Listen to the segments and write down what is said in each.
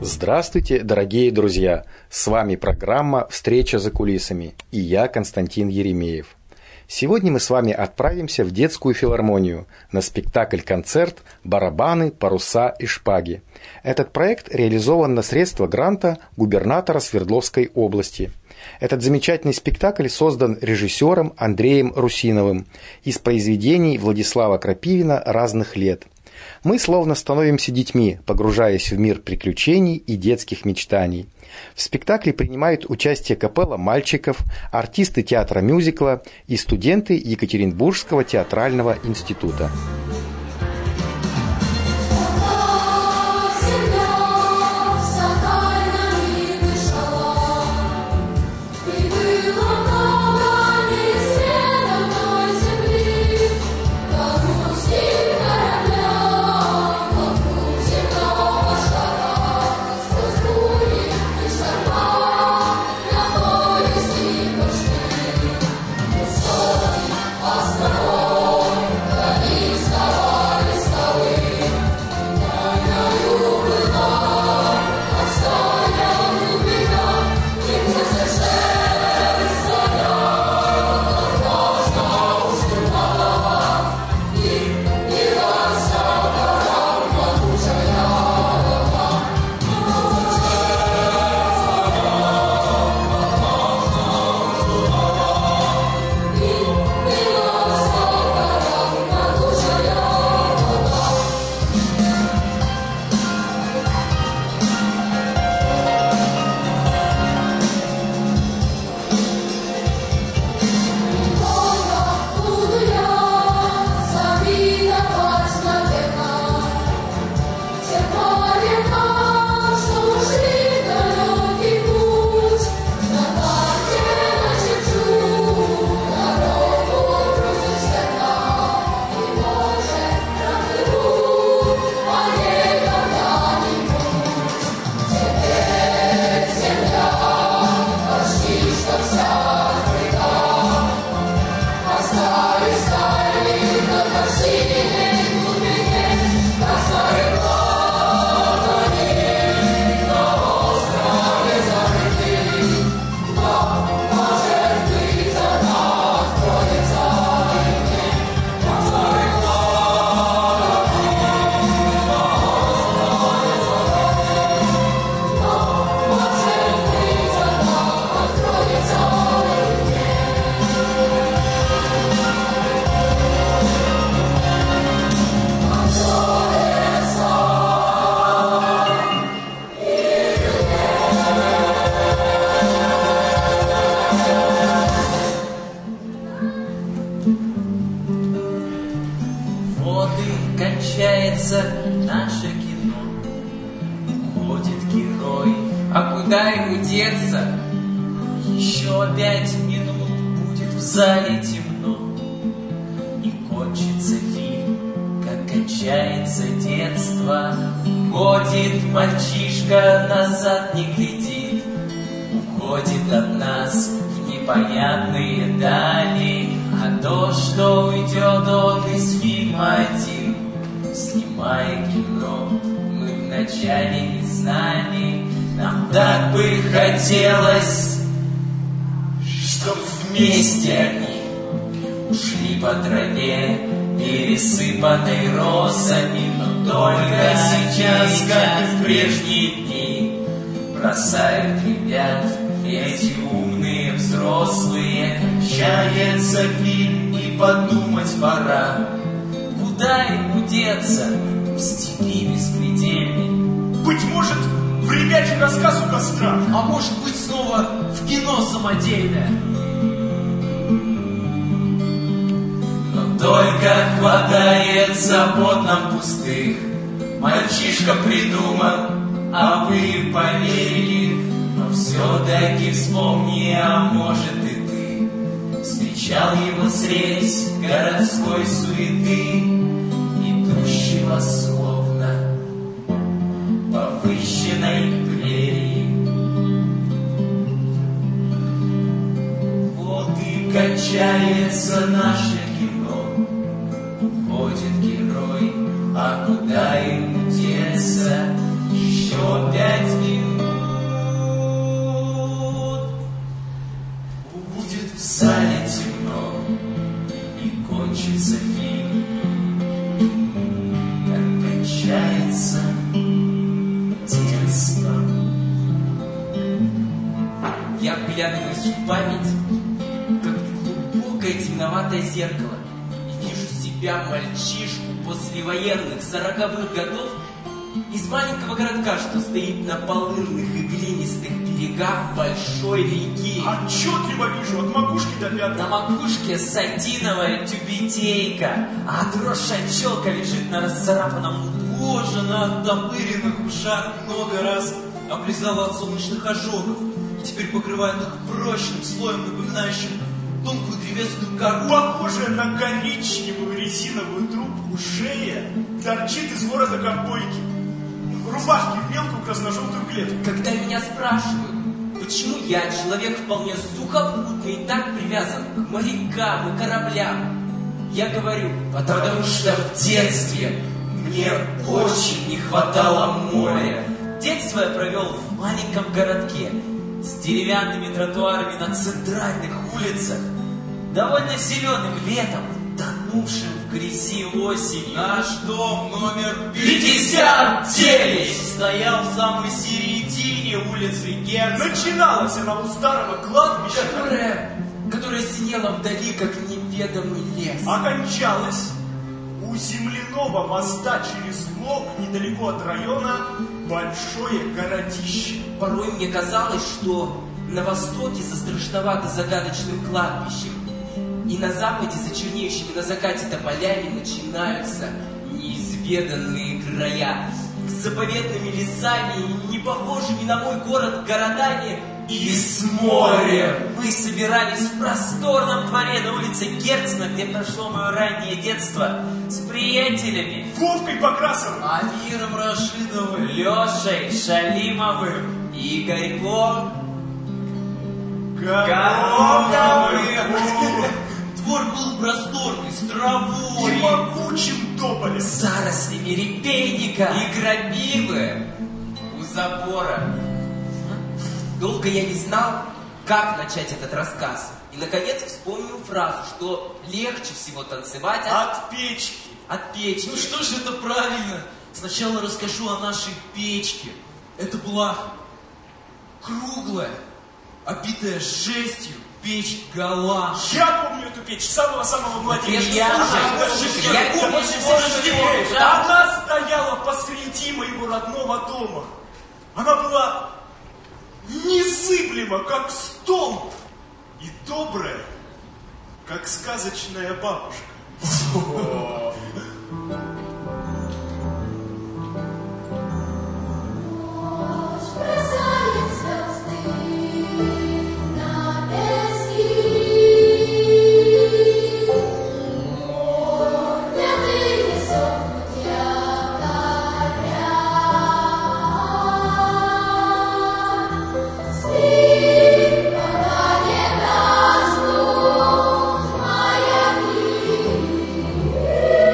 Здравствуйте, дорогие друзья! С вами программа «Встреча за кулисами» и я, Константин Еремеев. Сегодня мы с вами отправимся в детскую филармонию на спектакль-концерт «Барабаны, паруса и шпаги». Этот проект реализован на средства гранта губернатора Свердловской области. Этот замечательный спектакль создан режиссером Андреем Русиновым из произведений Владислава Крапивина разных лет. Мы словно становимся детьми, погружаясь в мир приключений и детских мечтаний. В спектакле принимают участие капелла мальчиков, артисты театра мюзикла и студенты Екатеринбургского театрального института. Наше кино. Уходит герой, а куда ему деться? Еще 5 минут будет в зале темно. Не кончится фильм, как кончается детство. Ходит мальчишка, назад не глядит. Уходит от нас в непонятные дали. А то, что уйдет он из фильма один. Снимая кино, мы вначале не знали, нам так бы хотелось, чтоб вместе они ушли по траве, пересыпанной росами, но только сейчас, как в прежние дни, бросают ребят эти умные взрослые. Кончается фильм, и подумать пора. Куда ему деться в степи беспредельной? Быть может, в ребячий рассказ у костра. А может быть, снова в кино самодельное. Но только хватает забот нам пустых. Мальчишка придумал, а вы поверили. Но все-таки вспомни, а может и ты встречал его средь городской суеты, идущего словно по выщенной прерии. Вот и кончается наше кино. Уходит герой, а куда ему деться? Еще 5 минут кончится фиг, как кончается детство. Я вглядываюсь в память, как в глубокое темноватое зеркало, и вижу себя, мальчишку послевоенных 40-х годов, из маленького городка, что стоит на полынных и глинистых берегах большой реки. Отчетливо вижу, от макушки до пяток. На макушке сатиновая тюбетейка, а отросшая челка лежит на расцарапанном лбу. Кожа на оттопыренных ушах много раз облизала от солнечных ожогов и теперь покрывает их прочным слоем, напоминающим тонкую древесную кору. Похожая на коричневую резиновую трубку шея торчит из ворота ковбойки. Рубашки в мелкую красно-желтую клетку. Когда меня спрашивают, почему я, человек вполне сухопутный и так привязан к морякам и кораблям, я говорю, потому что в детстве мне очень не хватало моря. Детство я провел в маленьком городке с деревянными тротуарами на центральных улицах, довольно зеленым летом, тонувшим в грязи осенью. Наш дом номер 59 стоял в самой середине улицы Герцена. Начиналась она у старого кладбища, которая синела вдали, как неведомый лес. окончалась у земляного моста через Лог, недалеко от района, большое городище. Порой мне казалось, что на востоке за страшновато загадочным кладбищем и на западе за чернеющими на закате тополями начинаются неизведанные края с заповедными лесами и не похожими на мой город городами и с морем. Мы собирались в просторном дворе на улице Герцена, где прошло мое раннее детство, с приятелями Вовкой Покрасовым, Амиром Рашидовым, Лешей Шалимовым и Игорьком Громовым Двор был просторный, с и травой. могучим тополем. с зарослями репейника и грабивы у забора. Долго я не знал, как начать этот рассказ. И, наконец, вспомнил фразу, что легче всего танцевать От печки. от печки. Ну что же это правильно? Сначала расскажу о нашей печке. Это была круглая, обитая жестью печь Галан. Я помню эту печь с самого-самого младенчества. Я помню, Она стояла посреди моего родного дома. Она была незыблема, как столб, и добрая, как сказочная бабушка. Бросает звезды на пески, мятый лесок мутья горя. Спит, пока не гаснут маяки.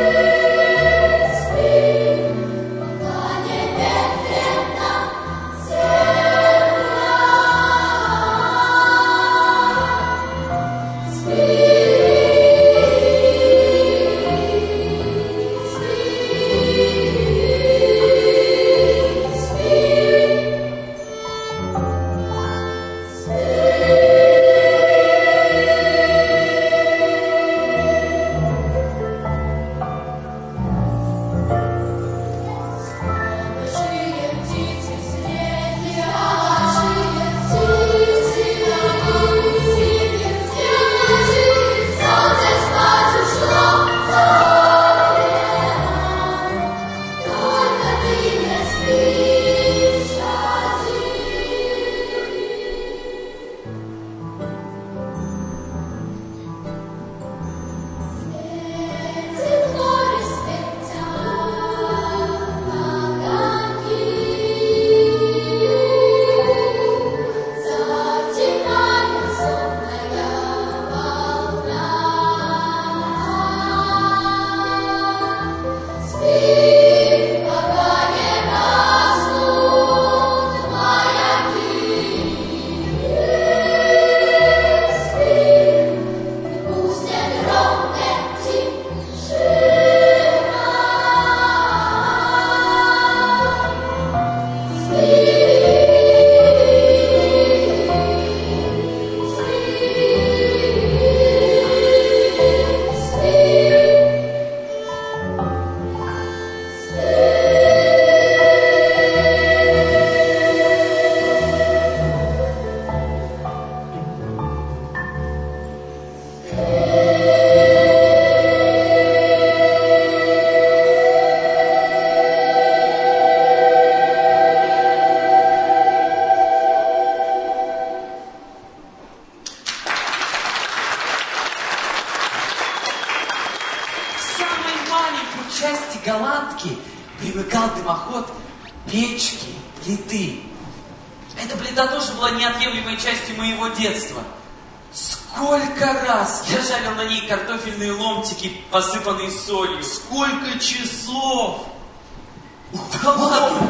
маленькой части голландки примыкал дымоход печки, плиты. Эта плита тоже была неотъемлемой частью моего детства. Сколько раз я жарил на ней картофельные ломтики, посыпанные солью. Сколько часов! Да ладно!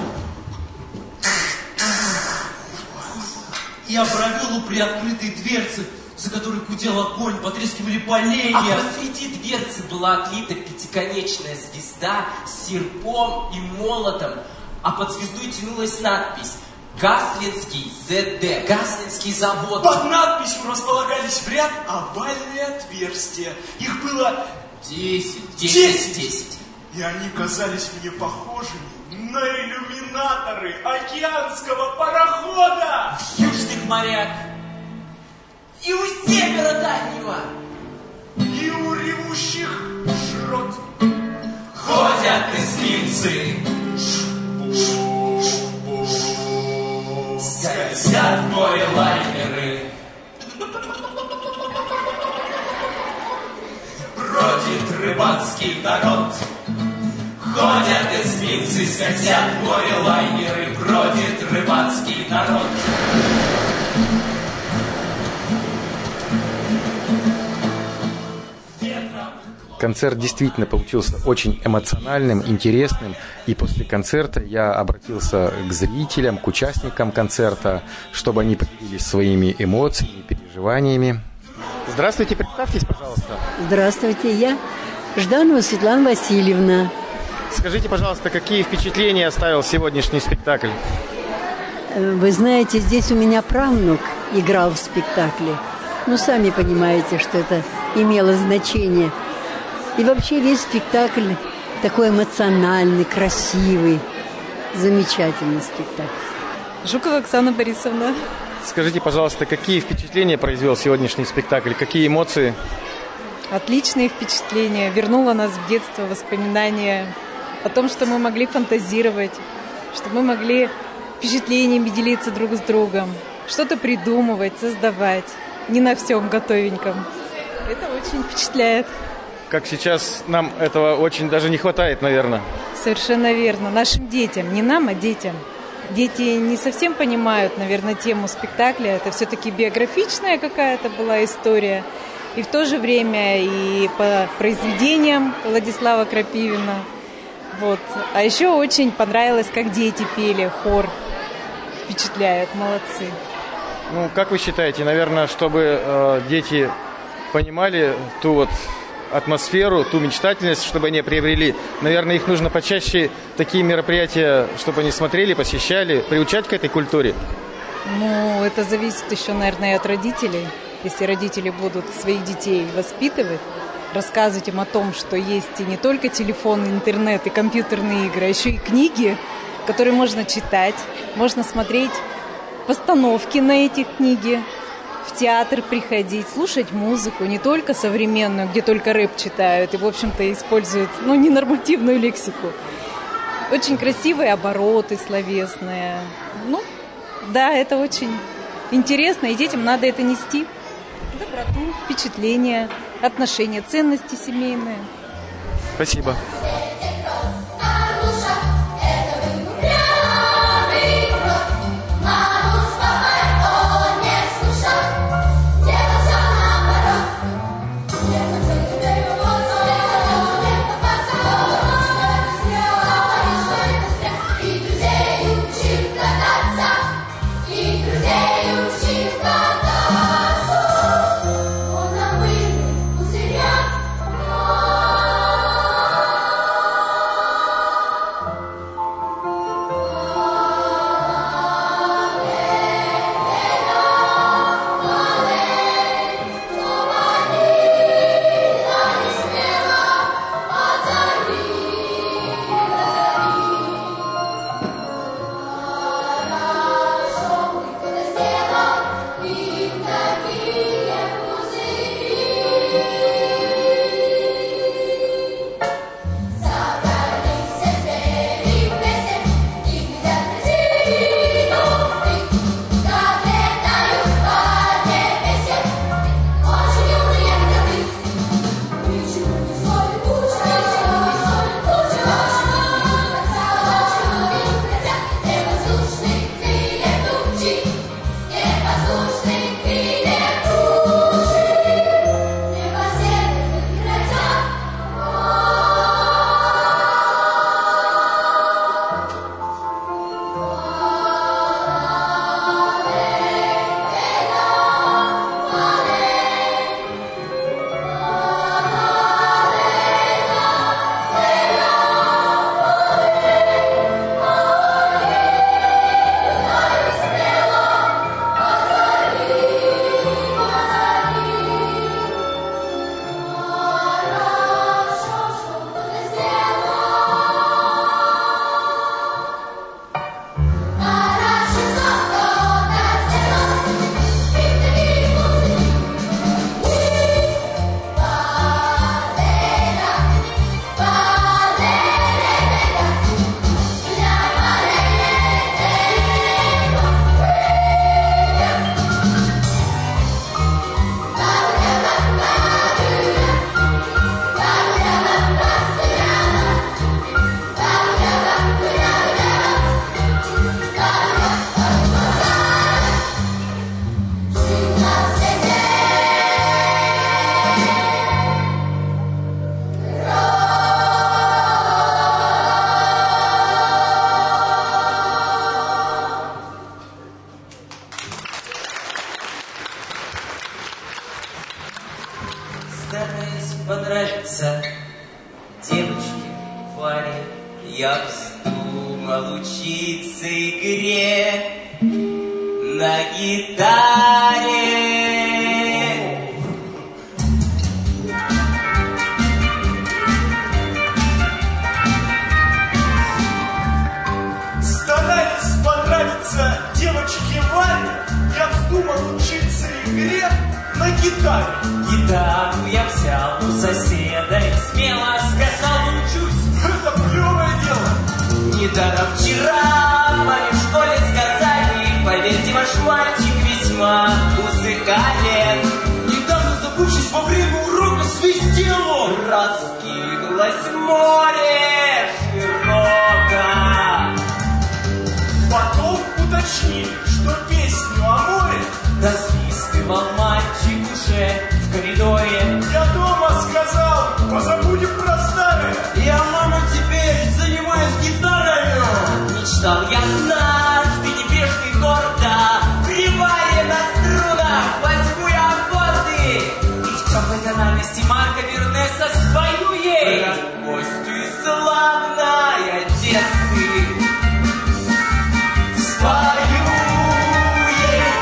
Я провел у приоткрытой дверцы, за которой гудел огонь, потрескивали А поленья. посреди дверцы была отлита пятиконечная звезда с серпом и молотом, а под звездой тянулась надпись «Гаслинский ЗД», «Гаслинский завод». Под надписью располагались в ряд овальные отверстия. Их было 10. И они казались мне похожими на иллюминаторы океанского парохода. В южных морях и у севера дальнего, И у ревущих широт. ходят эсминцы, скользят в море лайнеры. Бродит рыбацкий народ. Ходят эсминцы, скользят в море лайнеры. Бродит рыбацкий народ. Концерт действительно получился очень эмоциональным, интересным. И после концерта я обратился к зрителям, к участникам концерта, чтобы они поделились своими эмоциями, переживаниями. Здравствуйте, представьтесь, пожалуйста. Здравствуйте, я Жданова Светлана Васильевна. Скажите, пожалуйста, какие впечатления оставил сегодняшний спектакль? Вы знаете, здесь у меня правнук играл в спектакле. Ну, сами понимаете, что это имело значение. И вообще весь спектакль такой эмоциональный, красивый. Замечательный спектакль. Жукова Оксана Борисовна. Скажите, пожалуйста, какие впечатления произвел сегодняшний спектакль? Какие эмоции? Отличные впечатления. Вернула нас в детство, воспоминания о том, что мы могли фантазировать, что мы могли впечатлениями делиться друг с другом, что-то придумывать, создавать. Не на всем готовеньком. Это очень впечатляет. Как сейчас нам этого очень даже не хватает, наверное. Совершенно верно. Нашим детям, не нам, а детям. Дети не совсем понимают, наверное, тему спектакля. Это все-таки биографичная какая-то была история. И в то же время и по произведениям Владислава Крапивина. Вот. А еще очень понравилось, как дети пели, хор. Впечатляет, молодцы. Ну, как вы считаете, наверное, чтобы дети понимали ту вот атмосферу, ту мечтательность, чтобы они приобрели, наверное, их нужно почаще такие мероприятия, чтобы они смотрели, посещали, приучать к этой культуре? Ну, это зависит еще, наверное, и от родителей. Если родители будут своих детей воспитывать, рассказывать им о том, что есть и не только телефон, интернет и компьютерные игры, а еще и книги, которые можно читать, можно смотреть постановки на эти книги, в театр приходить, слушать музыку, не только современную, где только рэп читают и, в общем-то, используют, ненормативную лексику. Очень красивые обороты словесные. Ну, да, это очень интересно, и детям надо это нести. Доброту, впечатления, отношения, ценности семейные. Спасибо. нравится. Девочки, Варе, я вздумал учиться игре на гитаре. Стараясь понравиться девочке Варе, я вздумал учиться игре на гитаре. Гитару я взял у соседа и смело сказал, учусь. Это клевое дело. Недаром вчера маме в школе сказали, поверьте, ваш мальчик весьма музыкален. Недавно забывшись во время урока свистел он. Раскинулось море широко. Потом уточнили, что песню о море Насвистывал мальчик уже в коридоре. я дома сказал, позабудем про старое. Я, мама, теперь занимаюсь гитарой. Мечтал я однажды небрежно и гордо, прибавя на струнах, возьму я аккорды. И в теплой тональности Марка Вернеса спою ей про гостю из славной Одессы. Спою ей.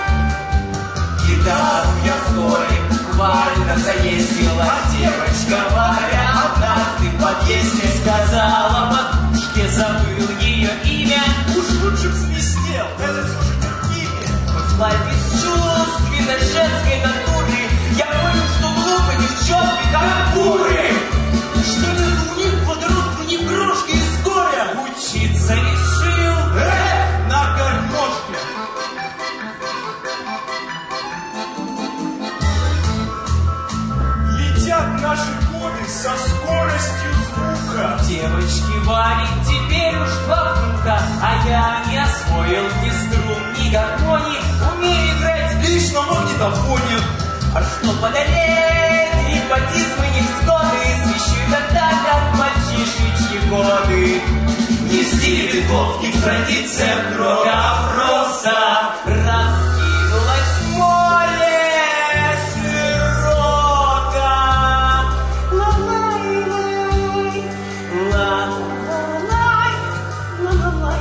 Гитару я вскоре буквально заездил, а девочка Варя однажды в подъезде сказала подружке, забыл ее имя. Уж лучше б свистел, это все же терпение. Пускай бесчувственной женской натуры я понял, что глупо девчонки как куры. Что это у них подростку ни крошки из горя? Учиться решил. На гармошке. Летят наши годы со скоростью звука. Девочки Варе теперь уж бабка, а я не освоил ни струн, ни гармоний, умею играть Лишь на магнитофоне. А что подолеть репатизмы невзгоды, свищу тогда, как мальчишечьи годы. Не в стиле веков, не в традициях рока, а просто раскинулось море широко. Ла-лай-лай, ла-ла-лай, ла-ла-лай.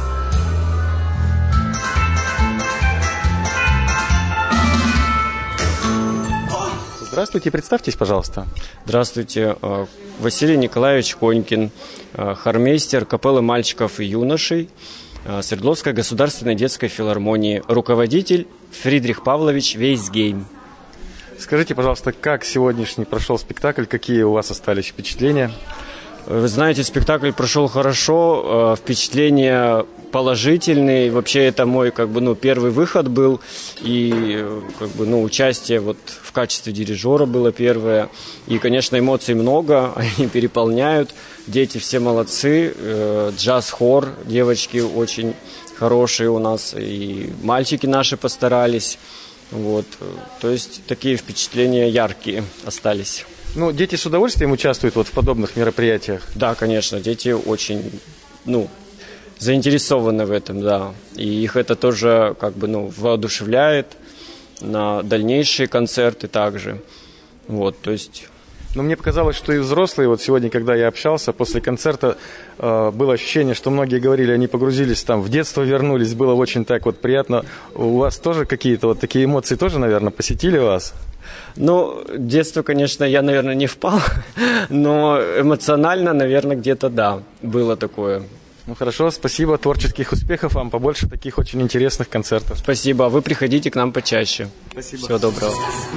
Здравствуйте, представьтесь, пожалуйста. Здравствуйте, Василий Николаевич Конькин, хормейстер капеллы мальчиков и юношей Свердловской государственной детской филармонии, руководитель Фридрих Павлович Вейсгейм. Скажите, пожалуйста, как сегодняшний прошел спектакль, какие у вас остались впечатления? Вы знаете, спектакль прошел хорошо, впечатления положительные. Вообще это мой первый выход был, и участие в качестве дирижера было первое. И, конечно, эмоций много, они переполняют. Дети все молодцы, джаз-хор, девочки очень хорошие у нас, и мальчики наши постарались. То есть такие впечатления яркие остались. Дети с удовольствием участвуют в подобных мероприятиях? Да, конечно, дети очень, заинтересованы в этом, да. И их это тоже, воодушевляет на дальнейшие концерты также. То есть... Мне показалось, что и взрослые, сегодня, когда я общался, после концерта было ощущение, что многие говорили, они погрузились в детство, вернулись, было очень так приятно. У вас тоже какие-то такие эмоции тоже, наверное, посетили вас? Детство, конечно, я, наверное, не впал, но эмоционально, наверное, где-то, да, было такое. Хорошо, спасибо, творческих успехов вам, побольше таких очень интересных концертов. Спасибо, вы приходите к нам почаще. Спасибо. Всего доброго.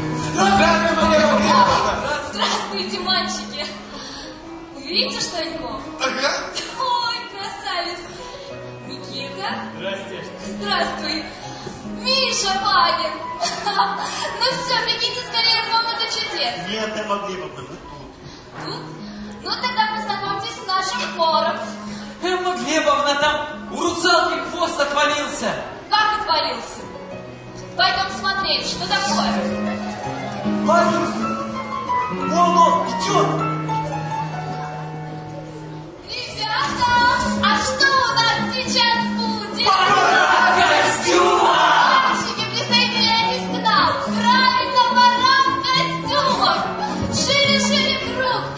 Здравствуйте, мальчики! Вы видите Штаньков? Ага. Ой, красавец! Никита? Здрасте. Здравствуй! Миша Павин! Ну все, бегите скорее в комнату чудес. Нет, Эмма Глебовна, мы тут. Тут? Ну тогда познакомьтесь с нашим хором. Эмма Глебовна, там у русалки хвост отвалился. Как отвалился? Пойдем смотреть, что такое. Павел, вон он идет. Ребята, а что у нас сейчас будет? Костюма! Мальчики, присоединяйтесь к нам. Правильно, парад костюмов. Шире-шире круг.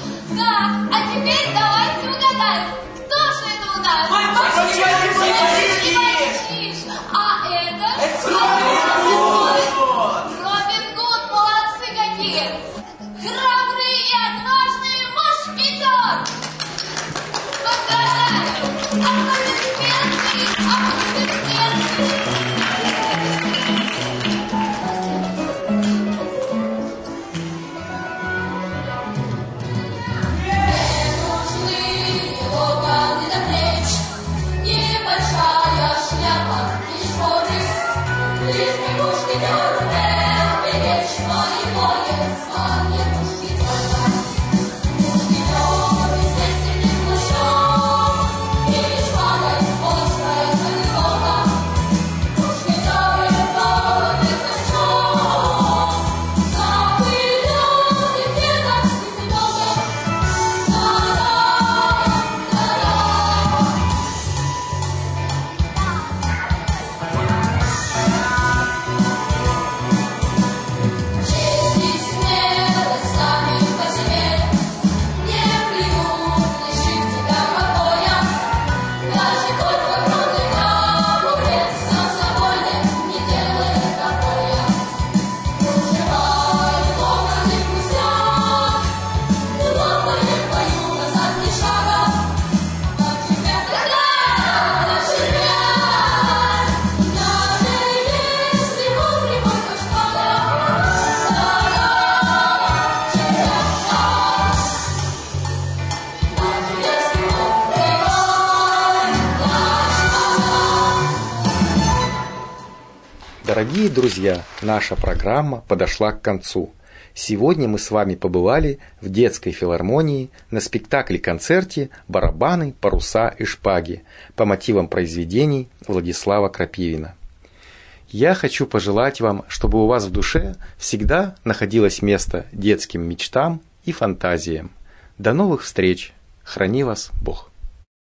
Дорогие друзья, наша программа подошла к концу. Сегодня мы с вами побывали в детской филармонии на спектакле-концерте «Барабаны, паруса и шпаги» по мотивам произведений Владислава Крапивина. Я хочу пожелать вам, чтобы у вас в душе всегда находилось место детским мечтам и фантазиям. До новых встреч! Храни вас Бог!